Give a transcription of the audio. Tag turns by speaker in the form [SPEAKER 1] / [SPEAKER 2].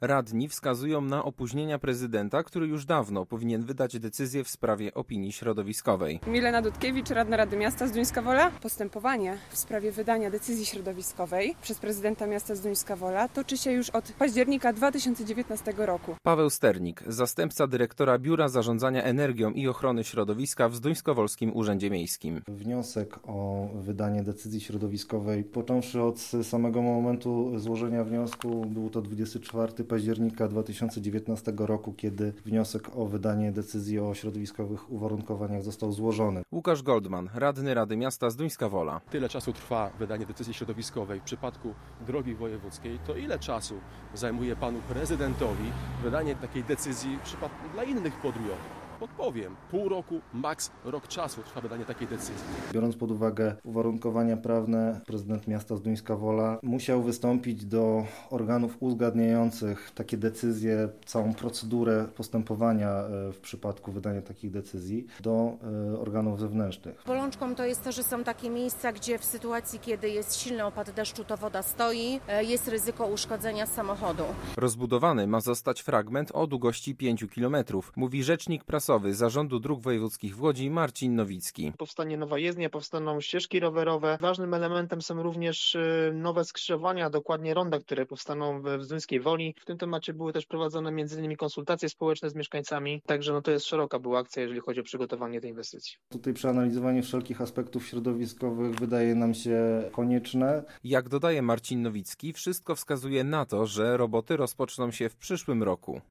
[SPEAKER 1] Radni wskazują na opóźnienia prezydenta, który już dawno powinien wydać decyzję w sprawie opinii środowiskowej.
[SPEAKER 2] Milena Dudkiewicz, radna Rady Miasta Zduńska Wola. Postępowanie w sprawie wydania decyzji środowiskowej przez prezydenta miasta Zduńska Wola toczy się już od października 2019 roku.
[SPEAKER 1] Paweł Sternik, zastępca dyrektora Biura Zarządzania Energią i Ochrony Środowiska w Zduńskowolskim Urzędzie Miejskim.
[SPEAKER 3] Wniosek o wydanie decyzji środowiskowej, począwszy od samego momentu złożenia wniosku, był to 24 października 2019 roku, kiedy wniosek o wydanie decyzji o środowiskowych uwarunkowaniach został złożony.
[SPEAKER 1] Łukasz Goldman, radny Rady Miasta Zduńska Wola.
[SPEAKER 4] Tyle czasu trwa wydanie decyzji środowiskowej w przypadku drogi wojewódzkiej, to ile czasu zajmuje panu prezydentowi wydanie takiej decyzji dla innych podmiotów? Podpowiem, pół roku, maks rok czasu trwa wydanie takiej decyzji.
[SPEAKER 3] Biorąc pod uwagę uwarunkowania prawne, prezydent miasta Zduńska Wola musiał wystąpić do organów uzgadniających takie decyzje, całą procedurę postępowania w przypadku wydania takich decyzji do organów zewnętrznych.
[SPEAKER 5] Bolączką to jest to, że są takie miejsca, gdzie w sytuacji, kiedy jest silny opad deszczu, to woda stoi, jest ryzyko uszkodzenia samochodu.
[SPEAKER 1] Rozbudowany ma zostać fragment o długości 5 km, mówi rzecznik prasowy Zarządu Dróg Wojewódzkich w Łodzi Marcin Nowicki.
[SPEAKER 6] Powstanie nowa jezdnia, powstaną ścieżki rowerowe. Ważnym elementem są również nowe skrzyżowania, dokładnie ronda, które powstaną w Zduńskiej Woli. W tym temacie były też prowadzone m.in. konsultacje społeczne z mieszkańcami, także to jest szeroka była akcja, jeżeli chodzi o przygotowanie tej inwestycji.
[SPEAKER 3] Tutaj przeanalizowanie wszelkich aspektów środowiskowych wydaje nam się konieczne.
[SPEAKER 1] Jak dodaje Marcin Nowicki, wszystko wskazuje na to, że roboty rozpoczną się w przyszłym roku.